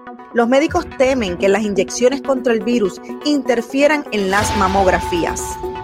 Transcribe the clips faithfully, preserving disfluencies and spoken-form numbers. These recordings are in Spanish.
Los médicos temen que las inyecciones contra el virus interfieran en las mamografías.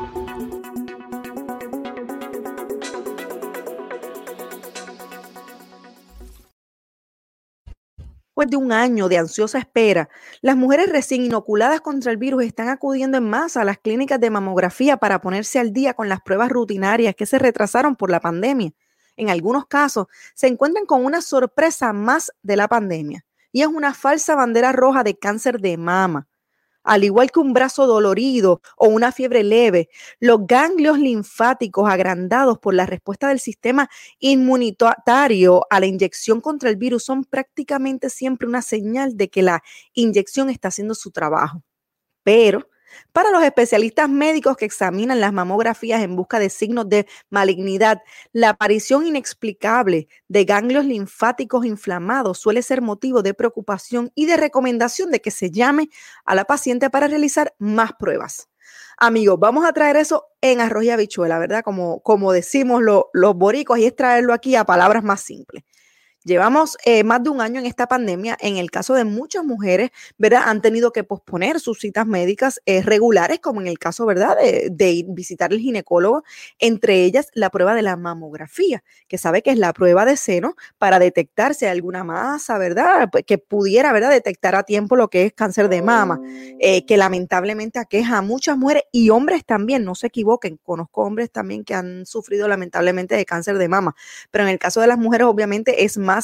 Después de un año de ansiosa espera, las mujeres recién inoculadas contra el virus están acudiendo en masa a las clínicas de mamografía para ponerse al día con las pruebas rutinarias que se retrasaron por la pandemia. En algunos casos, se encuentran con una sorpresa más de la pandemia, y es una falsa bandera roja de cáncer de mama. Al igual que un brazo dolorido o una fiebre leve, los ganglios linfáticos agrandados por la respuesta del sistema inmunitario a la inyección contra el virus son prácticamente siempre una señal de que la inyección está haciendo su trabajo. Pero para los especialistas médicos que examinan las mamografías en busca de signos de malignidad, la aparición inexplicable de ganglios linfáticos inflamados suele ser motivo de preocupación y de recomendación de que se llame a la paciente para realizar más pruebas. Amigos, vamos a traer eso en arroz y habichuela, ¿verdad? Como, como decimos lo, los boricos, y es traerlo aquí a palabras más simples. Llevamos eh, más de un año en esta pandemia. En el caso de muchas mujeres, ¿verdad? Han tenido que posponer sus citas médicas eh, regulares, como en el caso, ¿verdad? De, de visitar el ginecólogo, entre ellas la prueba de la mamografía, que sabe que es la prueba de seno para detectar si hay alguna masa, ¿verdad? Pues que pudiera, ¿verdad? Detectar a tiempo lo que es cáncer de mama, eh, que lamentablemente aqueja a muchas mujeres y hombres también, no se equivoquen. Conozco hombres también que han sufrido lamentablemente de cáncer de mama, pero en el caso de las mujeres obviamente es más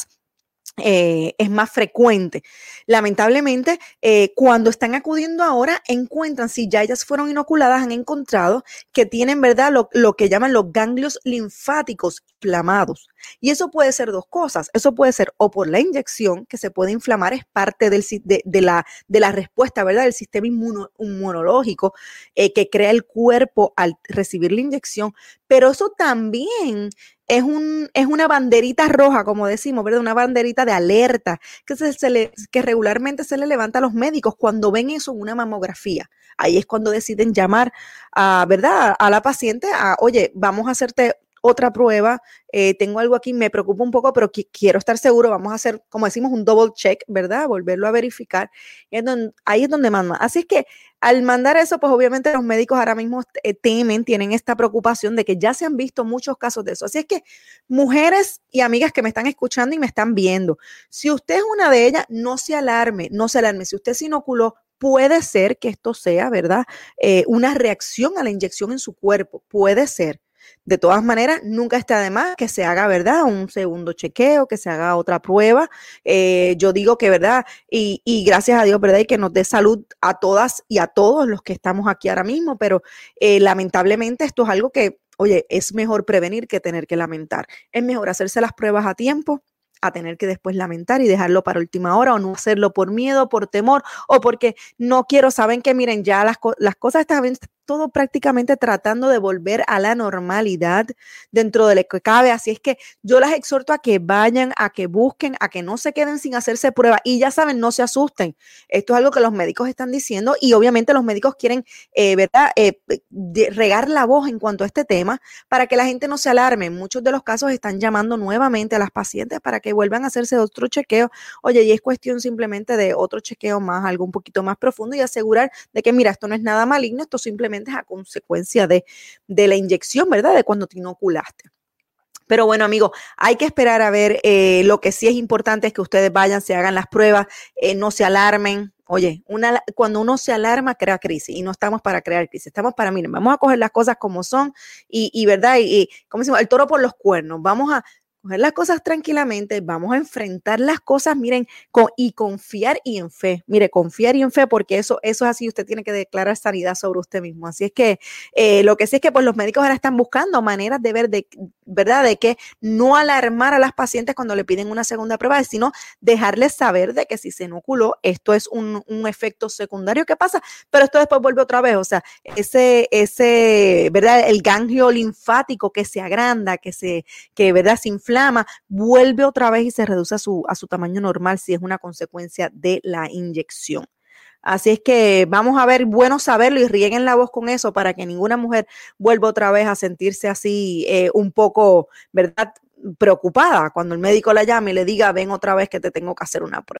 Eh, es más frecuente. Lamentablemente, eh, cuando están acudiendo ahora, encuentran, si ya ellas fueron inoculadas, han encontrado que tienen, ¿verdad?, lo, lo que llaman los ganglios linfáticos inflamados. Y eso puede ser dos cosas. Eso puede ser o por la inyección, que se puede inflamar, es parte del, de, de, la, de la respuesta, ¿verdad?, del sistema inmuno, inmunológico eh, que crea el cuerpo al recibir la inyección. Pero eso también Es, un, es una banderita roja, como decimos, ¿verdad? Una banderita de alerta que, se, se le, que regularmente se le levanta a los médicos cuando ven eso en una mamografía. Ahí es cuando deciden llamar a, ¿verdad?, a la paciente a, oye, vamos a hacerte otra prueba, eh, tengo algo aquí, me preocupa un poco, pero qu- quiero estar seguro, vamos a hacer, como decimos, un double check, ¿verdad? Volverlo a verificar. Y es donde, ahí es donde manda. Así es que al mandar eso, pues obviamente los médicos ahora mismo eh, temen, tienen esta preocupación de que ya se han visto muchos casos de eso. Así es que mujeres y amigas que me están escuchando y me están viendo, si usted es una de ellas, no se alarme, no se alarme. Si usted se inoculó, puede ser que esto sea, ¿verdad?, Eh, una reacción a la inyección en su cuerpo, puede ser. De todas maneras, nunca está de más que se haga, ¿verdad?, un segundo chequeo, que se haga otra prueba. Eh, yo digo que, ¿verdad?, y, y gracias a Dios, ¿verdad?, y que nos dé salud a todas y a todos los que estamos aquí ahora mismo, pero eh, lamentablemente esto es algo que, oye, es mejor prevenir que tener que lamentar. Es mejor hacerse las pruebas a tiempo a tener que después lamentar y dejarlo para última hora, o no hacerlo por miedo, por temor, o porque no quiero. Saben que miren, ya las, co- las cosas están bien, todo prácticamente tratando de volver a la normalidad dentro de lo que cabe. Así es que yo las exhorto a que vayan, a que busquen, a que no se queden sin hacerse pruebas. Y ya saben, no se asusten. Esto es algo que los médicos están diciendo, y obviamente los médicos quieren, eh, ¿verdad?, eh, de- regar la voz en cuanto a este tema para que la gente no se alarme. En muchos de los casos están llamando nuevamente a las pacientes para que vuelvan a hacerse otro chequeo. Oye, y es cuestión simplemente de otro chequeo más, algo un poquito más profundo, y asegurar de que, mira, esto no es nada maligno, esto simplemente es a consecuencia de, de la inyección, ¿verdad?, de cuando te inoculaste. Pero bueno, amigos, hay que esperar a ver. Eh, lo que sí es importante es que ustedes vayan, se hagan las pruebas, eh, no se alarmen. Oye, una, cuando uno se alarma, crea crisis, y no estamos para crear crisis, estamos para, miren, vamos a coger las cosas como son, y, y verdad, y, y como decimos, el toro por los cuernos, vamos a coger las cosas tranquilamente, vamos a enfrentar las cosas, miren, con, y confiar y en fe. Mire, confiar y en fe, porque eso, eso es así, usted tiene que declarar sanidad sobre usted mismo. Así es que eh, lo que sí es que pues los médicos ahora están buscando maneras de ver, de, ¿verdad?, de que no alarmar a las pacientes cuando le piden una segunda prueba, sino dejarles saber de que si se inoculó, esto es un, un efecto secundario que pasa, pero esto después vuelve otra vez. O sea, ese, ese, ¿verdad?, el ganglio linfático que se agranda, que se, que, ¿verdad?, se inflama, vuelve otra vez y se reduce a su, a su tamaño normal si es una consecuencia de la inyección. Así es que vamos a ver, bueno saberlo, y rieguen la voz con eso para que ninguna mujer vuelva otra vez a sentirse así eh, un poco, ¿verdad?, preocupada cuando el médico la llame y le diga, ven otra vez que te tengo que hacer una prueba.